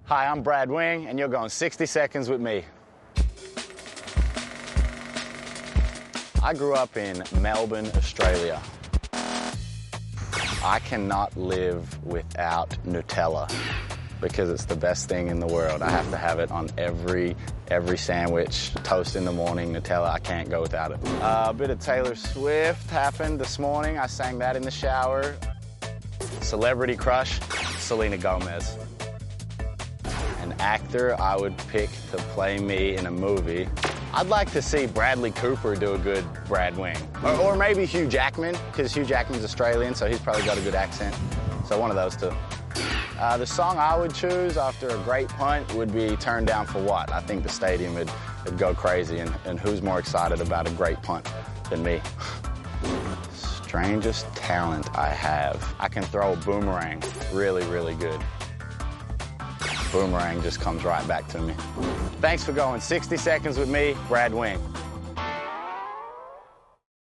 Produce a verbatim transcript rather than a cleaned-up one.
Hi, I'm Brad Wing, and you're going sixty seconds with me. I grew up in Melbourne, Australia. I cannot live without Nutella because it's the best thing in the world. I have to have it on every every sandwich. Toast in the morning, Nutella, I can't go without it. Uh, a bit of Taylor Swift happened this morning. I sang that in the shower. Celebrity crush, Selena Gomez. An actor I would pick to play me in a movie. I'd like to see Bradley Cooper do a good Brad Wing. Or, or maybe Hugh Jackman, because Hugh Jackman's Australian, so he's probably got a good accent. So one of those two. Uh, the song I would choose after a great punt would be Turn Down for What. I think the stadium would, would go crazy, and, and who's more excited about a great punt than me? Strangest talent I have. I can throw a boomerang really, really good. Boomerang just comes right back to me. Thanks for going sixty seconds with me, Brad Wing.